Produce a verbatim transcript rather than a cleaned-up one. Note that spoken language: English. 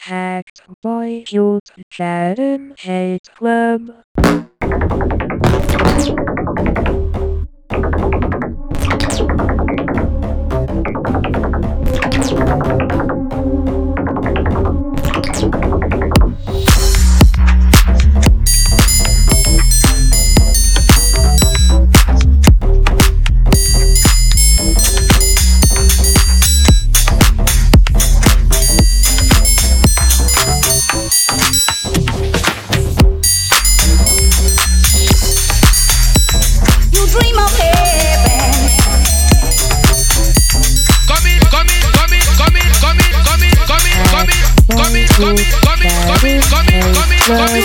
Hacked Boy Cute Sharon Hate Club. You dream of heaven. Come in, come in, come in, come in, come in, come in, come in, come in, come in, come in, come in, come in, come in, come in, come in.